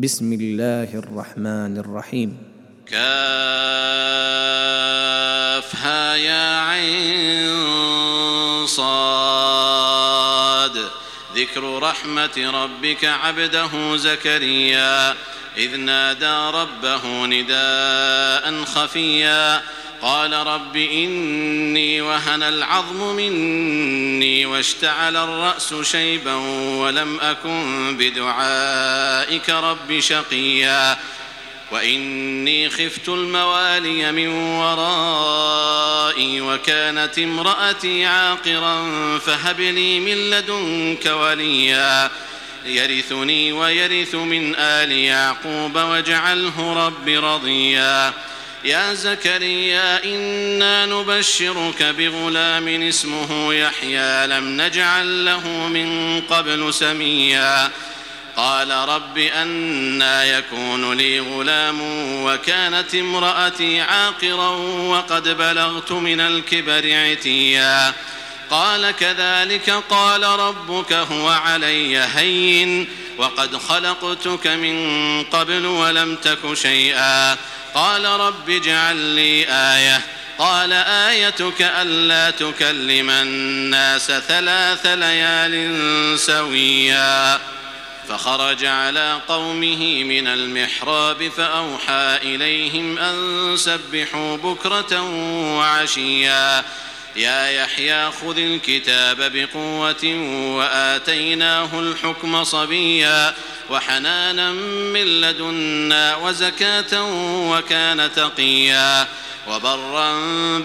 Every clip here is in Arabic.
بسم الله الرحمن الرحيم. كافها يا عين صاد. ذكر رحمة ربك عبده زكريا إذ نادى ربه نداء خفيا قال رب إني وهن العظم مني واشتعل الرأس شيبا ولم أكن بدعائك رب شقيا وإني خفت الموالي من ورائي وكانت امرأتي عاقرا فهب لي من لدنك وليا يرثني ويرث من آل يعقوب واجعله رب رضيا يا زكريا إنا نبشرك بغلام اسمه يحيى لم نجعل له من قبل سميا قال رب أنى يكون لي غلام وكانت امرأتي عاقرا وقد بلغت من الكبر عتيا قال كذلك قال ربك هو علي هين وقد خلقتك من قبل ولم تك شيئا قال رب اجعل لي آية قال آيتك ألا تكلم الناس 3 ليال سويا فخرج على قومه من المحراب فأوحى إليهم أن سبحوا بكرة وعشيا يا يحيى خذ الكتاب بقوة وآتيناه الحكم صبيا وحنانا من لدنا وزكاة وكان تقيا وبرا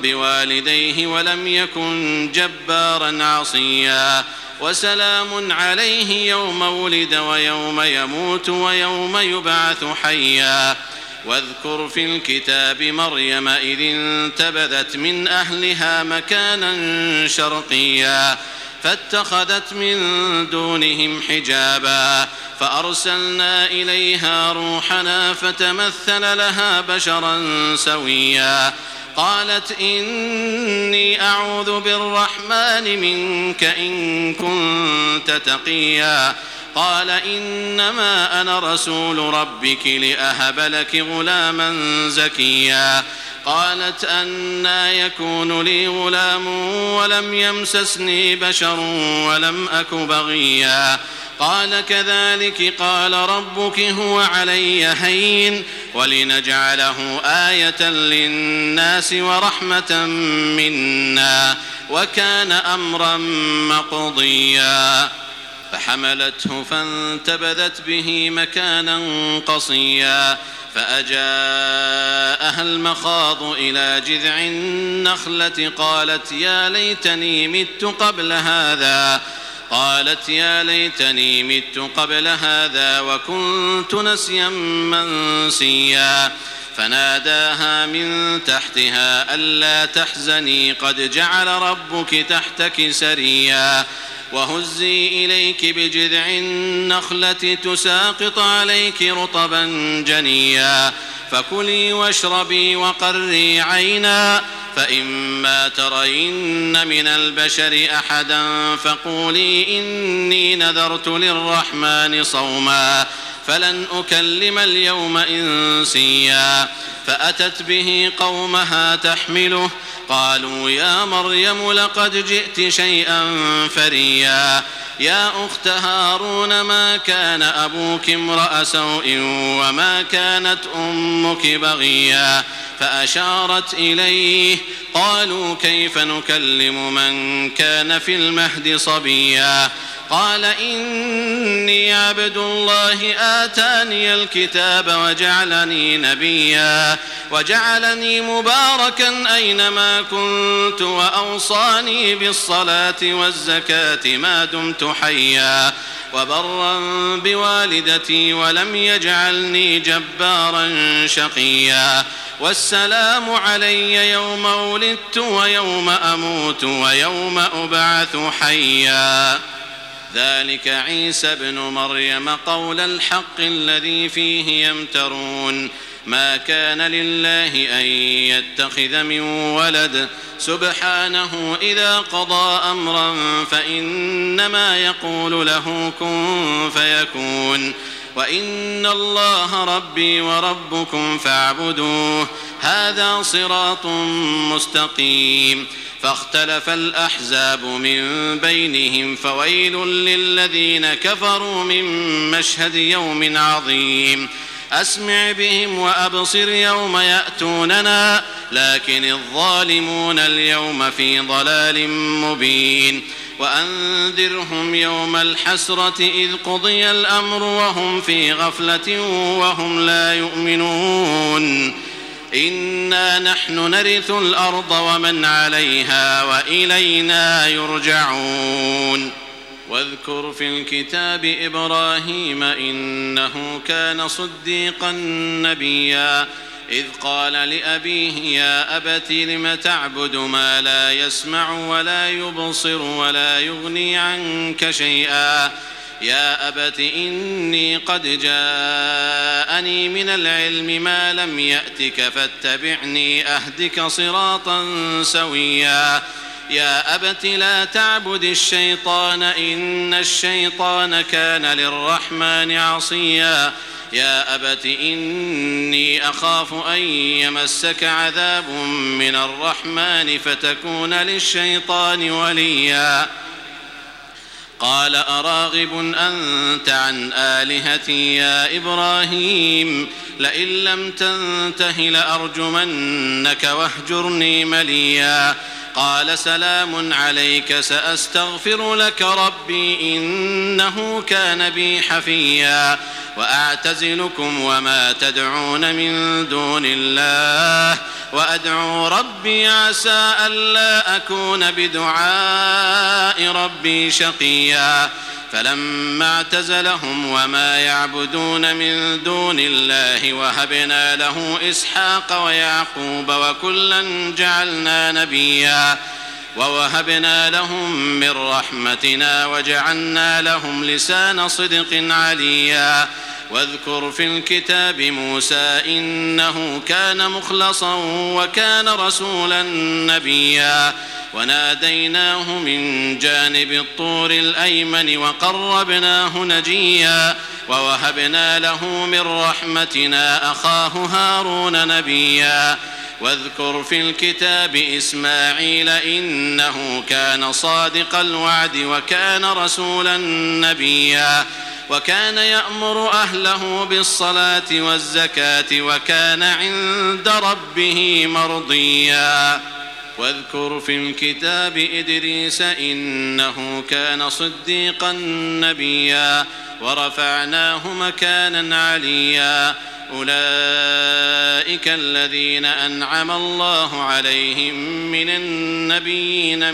بوالديه ولم يكن جبارا عصيا وسلام عليه يوم ولد ويوم يموت ويوم يبعث حيا واذكر في الكتاب مريم إذ انتبذت من أهلها مكانا شرقيا فاتخذت من دونهم حجابا فأرسلنا إليها روحنا فتمثل لها بشرا سويا قالت إني أعوذ بالرحمن منك إن كنت تقيا قال إنما أنا رسول ربك لأهب لك غلاما زكيا قالت أنى يكون لي غلام ولم يمسسني بشر ولم أك بغيا قال كذلك قال ربك هو علي هين ولنجعله آية للناس ورحمة منا وكان أمرا مقضيا فحملته فانتبذت به مكانا قصيا فأجاءها المخاض إلى جذع النخلة قالت يا ليتني مت قبل هذا وكنت نسيا منسيا فناداها من تحتها ألا تحزني قد جعل ربك تحتك سريا وهزي إليك بجذع النخلة تساقط عليك رطبا جنيا فكلي واشربي وقري عينا فإما ترين من البشر أحدا فقولي إني نذرت للرحمن صوما فلن أكلم اليوم إنسيا فأتت به قومها تحمله قالوا يا مريم لقد جئت شيئا فريا يا أخت هارون ما كان أبوك امرأ سوء وما كانت أمك بغيا فأشارت إليه قالوا كيف نكلم من كان في المهد صبيا قال إني عبد الله آتاني الكتاب وجعلني نبيا وجعلني مباركا أينما كنت وأوصاني بالصلاة والزكاة ما دمت حيا وبرا بوالدتي ولم يجعلني جبارا شقيا والسلام علي يوم ولدت ويوم أموت ويوم أبعث حيا ذلك عيسى ابن مريم قول الحق الذي فيه يمترون ما كان لله أن يتخذ من ولد سبحانه إذا قضى أمرا فإنما يقول له كن فيكون وإن الله ربي وربكم فاعبدوه هذا صراط مستقيم. فاختلف الأحزاب من بينهم فويل للذين كفروا من مشهد يوم عظيم. أسمع بهم وأبصر يوم يأتوننا لكن الظالمون اليوم في ضلال مبين. وأنذرهم يوم الحسرة إذ قضي الأمر وهم في غفلة وهم لا يؤمنون. إنا نحن نرث الأرض ومن عليها وإلينا يرجعون. واذكر في الكتاب إبراهيم إنه كان صديقا نبيا إذ قال لأبيه يا أبت لم تعبد ما لا يسمع ولا يبصر ولا يغني عنك شيئا يا أبت إني قد جاءني من العلم ما لم يأتك فاتبعني أهدك صراطا سويا يا أبت لا تعبد الشيطان إن الشيطان كان للرحمن عصيا يا أبت إني أخاف أن يمسك عذاب من الرحمن فتكون للشيطان وليا قال أراغب أنت عن آلهتي يا إبراهيم لئن لم تنته لأرجمنك واهجرني مليا قال سلام عليك سأستغفر لك ربي إنه كان بي حفيا وأعتزلكم وما تدعون من دون الله وأدعو ربي عسى ألا أكون بدعاء ربي شقيا فلما اعتزلهم وما يعبدون من دون الله وهبنا له إسحاق ويعقوب وكلا جعلنا نبيا ووهبنا لهم من رحمتنا وجعلنا لهم لسان صدق عليا واذكر في الكتاب موسى إنه كان مخلصا وكان رسولا نبيا وناديناه من جانب الطور الأيمن وقربناه نجيا ووهبنا له من رحمتنا أخاه هارون نبيا واذكر في الكتاب إسماعيل إنه كان صادق الوعد وكان رسولا نبيا وكان يأمر أهله بالصلاة والزكاة وكان عند ربه مرضيا واذكر في الكتاب إدريس إنه كان صديقا نبيا ورفعناه مكانا عليا أولئك الذين أنعم الله عليهم من النبيين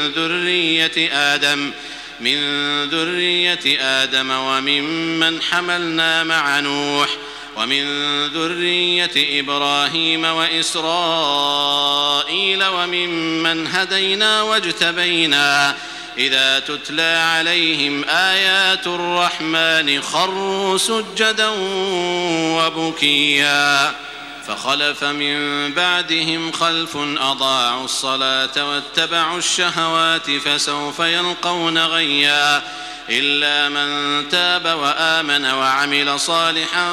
من ذرية آدم وممن حملنا مع نوح ومن ذرية إبراهيم وإسرائيل وممن هدينا واجتبينا إذا تتلى عليهم آيات الرحمن خروا سجدا وبكيا فخلف من بعدهم خلف أضاعوا الصلاة واتبعوا الشهوات فسوف يلقون غيا إلا من تاب وآمن وعمل صالحا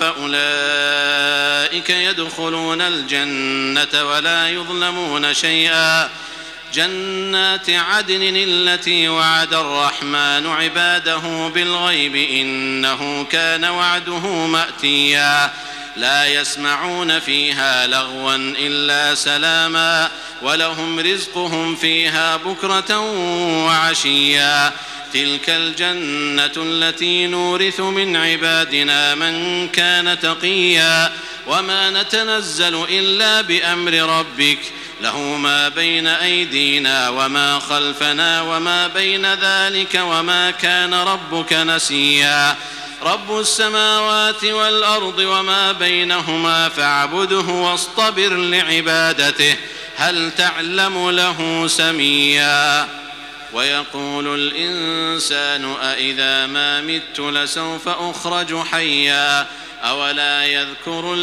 فأولئك يدخلون الجنة ولا يظلمون شيئا جنات عدن التي وعد الرحمن عباده بالغيب إنه كان وعده مأتيا لا يسمعون فيها لغوا إلا سلاما ولهم رزقهم فيها بكرة وعشيا تلك الجنة التي نورث من عبادنا من كان تقيا وما نتنزل إلا بأمر ربك له ما بين أيدينا وما خلفنا وما بين ذلك وما كان ربك نسيا رب السماوات والأرض وما بينهما فاعبده واصطبر لعبادته هل تعلم له سميا ويقول الإنسان أإذا ما مت لسوف أخرج حيا أولا يذكر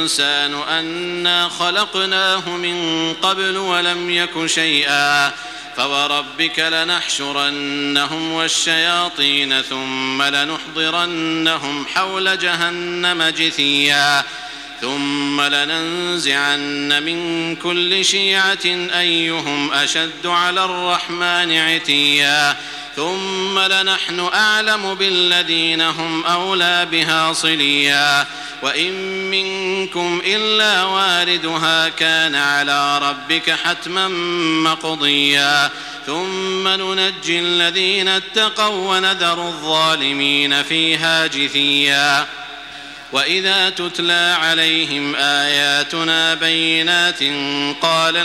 الإنسان أنا خلقناه من قبل ولم يك شيئا فوربك لنحشرنهم والشياطين ثم لنحضرنهم حول جهنم جثيا ثم لننزعن من كل شيعة أيهم أشد على الرحمن عتيا ثم لنحن أعلم بالذين هم أولى بها صليا وإن منكم إلا واردها كان على ربك حتما مقضيا ثم ننجي الذين اتقوا ونذر الظالمين فيها جثيا وإذا تتلى عليهم آياتنا بينات قال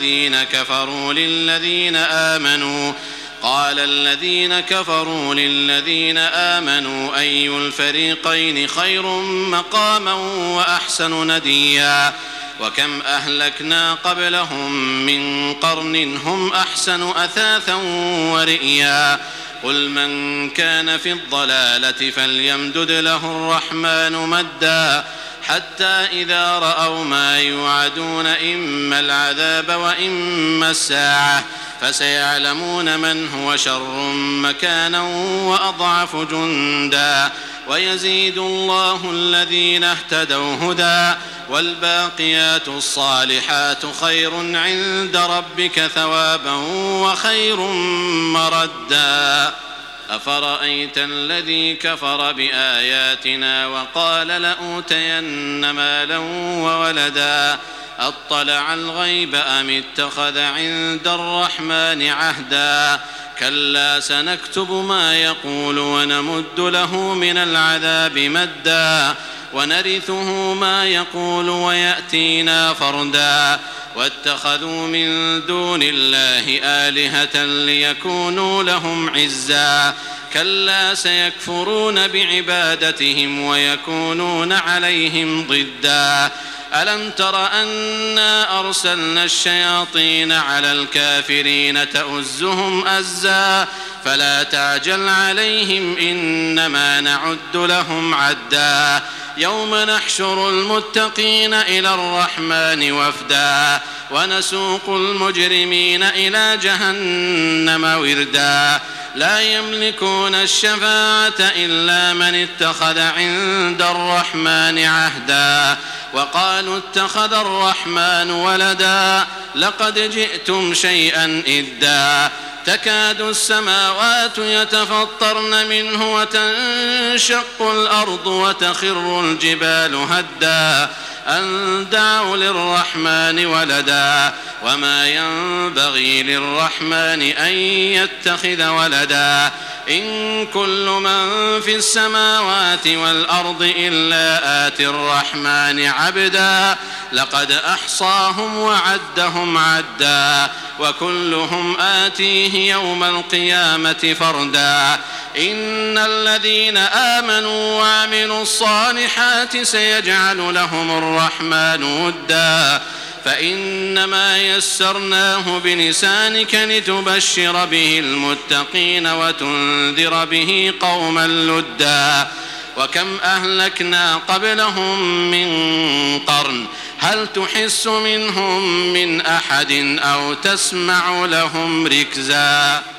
الذين كفروا للذين آمنوا أي الفريقين خير مقاما وأحسن نديا وكم أهلكنا قبلهم من قرن هم أحسن أثاثا ورئيا قل من كان في الضلالة فليمدد له الرحمن مدا حتى إذا رأوا ما يوعدون إما العذاب وإما الساعة فسيعلمون من هو شر مكانا وأضعف جندا ويزيد الله الذين اهتدوا هدى والباقيات الصالحات خير عند ربك ثوابا وخير مردا أفرأيت الذي كفر بآياتنا وقال لأوتين مالا وولدا أطلع الغيب أم اتخذ عند الرحمن عهدا كلا سنكتب ما يقول ونمد له من العذاب مدا ونرثه ما يقول ويأتينا فردا واتخذوا من دون الله آلهة ليكونوا لهم عزا كلا سيكفرون بعبادتهم ويكونون عليهم ضدا ألم تر أنا أرسلنا الشياطين على الكافرين تؤزهم أزا فلا تعجل عليهم إنما نعد لهم عدا يوم نحشر المتقين إلى الرحمن وفدا ونسوق المجرمين إلى جهنم وردا لا يملكون الشفاعة إلا من اتخذ عند الرحمن عهدا وقالوا اتخذ الرحمن ولدا لقد جئتم شيئا إدا تكاد السماوات يتفطرن منه وتنشق الأرض وتخر الجبال هدا أن دعوا للرحمن ولدا وما ينبغي للرحمن أن يتخذ ولدا إن كل من في السماوات والأرض إلا آتي الرحمن عبدا لقد أحصاهم وعدهم عدا وكلهم آتيه يوم القيامة فردا إن الذين آمنوا وعملوا الصالحات سيجعل لهم الرحمن ودا فإنما يسرناه بلسانك لتبشر به المتقين وتنذر به قوما لدا وكم أهلكنا قبلهم من قرن هل تحس منهم من أحد أو تسمع لهم ركزا